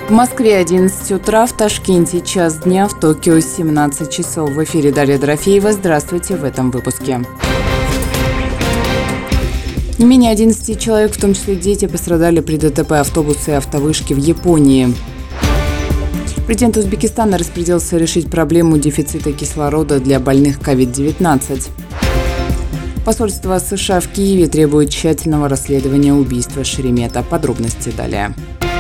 В Москве 11 утра, в Ташкенте час дня, в Токио 17 часов. В эфире Дарья Дорофеева. Здравствуйте в этом выпуске. Не менее 11 человек, в том числе дети, пострадали при ДТП автобуса и автовышки в Японии. Президент Узбекистана распорядился решить проблему дефицита кислорода для больных COVID-19. Посольство США в Киеве требует тщательного расследования убийства Шеремета. Подробности далее.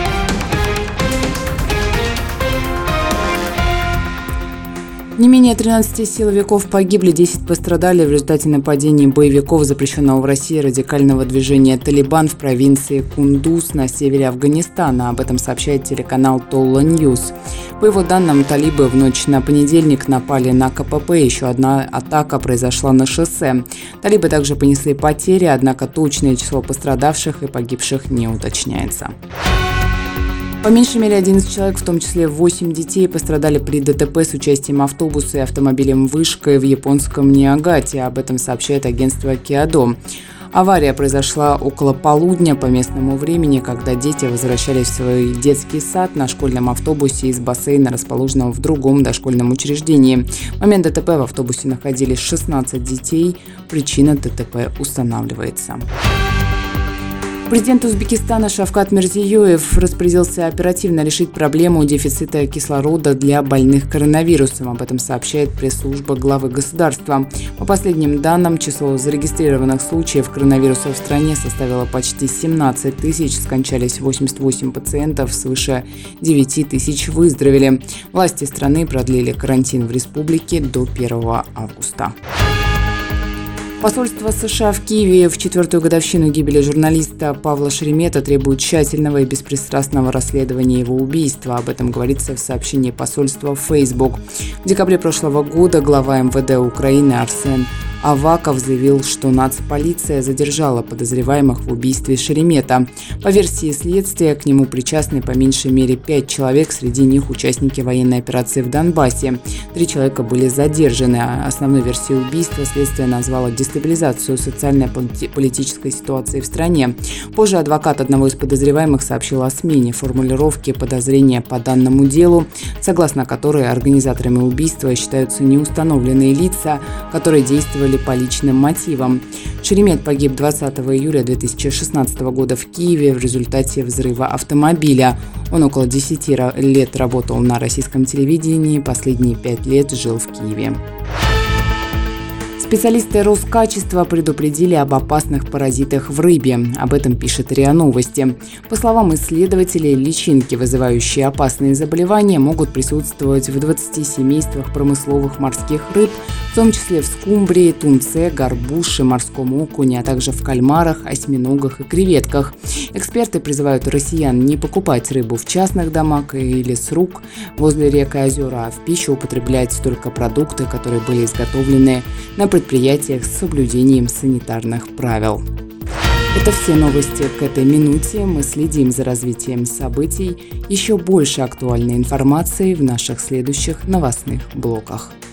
Не менее 13 силовиков погибли, 10 пострадали в результате нападений боевиков запрещенного в России радикального движения «Талибан» в провинции Кундуз на севере Афганистана. Об этом сообщает телеканал Толла Ньюс. По его данным, талибы в ночь на понедельник напали на КПП. Еще одна атака произошла на шоссе. Талибы также понесли потери, однако точное число пострадавших и погибших не уточняется. По меньшей мере 11 человек, в том числе 8 детей, пострадали при ДТП с участием автобуса и автомобилем «Вышка» в японском Ниагате. Об этом сообщает агентство Киодо. Авария произошла около полудня по местному времени, когда дети возвращались в свой детский сад на школьном автобусе из бассейна, расположенного в другом дошкольном учреждении. В момент ДТП в автобусе находились 16 детей. Причина ДТП устанавливается. Президент Узбекистана Шавкат Мирзиёев распорядился оперативно решить проблему дефицита кислорода для больных коронавирусом. Об этом сообщает пресс-служба главы государства. По последним данным, число зарегистрированных случаев коронавируса в стране составило почти 17 тысяч, скончались 88 пациентов, свыше 9 тысяч выздоровели. Власти страны продлили карантин в республике до 1 августа. Посольство США в Киеве в 4-ю годовщину гибели журналиста Павла Шеремета требует тщательного и беспристрастного расследования его убийства. Об этом говорится в сообщении посольства в Facebook. В декабре прошлого года глава МВД Украины Арсен Аваков заявил, что нацполиция задержала подозреваемых в убийстве Шеремета. По версии следствия, к нему причастны по меньшей мере 5 человек, среди них участники военной операции в Донбассе. 3 человека были задержаны. Основной версией убийства следствие назвало дестабилизацию социально-политической ситуации в стране. Позже адвокат одного из подозреваемых сообщил о смене формулировки подозрения по данному делу, согласно которой организаторами убийства считаются неустановленные лица, которые действовали по личным мотивам. Шеремет погиб 20 июля 2016 года в Киеве в результате взрыва автомобиля. Он около 10 лет работал на российском телевидении, последние 5 лет жил в Киеве. Специалисты Роскачества предупредили об опасных паразитах в рыбе. Об этом пишет РИА Новости. По словам исследователей, личинки, вызывающие опасные заболевания, могут присутствовать в 20 семействах промысловых морских рыб, в том числе в скумбрии, тунце, горбуше, морском окуне, а также в кальмарах, осьминогах и креветках. Эксперты призывают россиян не покупать рыбу в частных домах или с рук возле рек и озер, а в пищу употреблять только продукты, которые были изготовлены на предприятиях с соблюдением санитарных правил. Это все новости к этой минуте. Мы следим за развитием событий. Еще больше актуальной информации в наших следующих новостных блоках.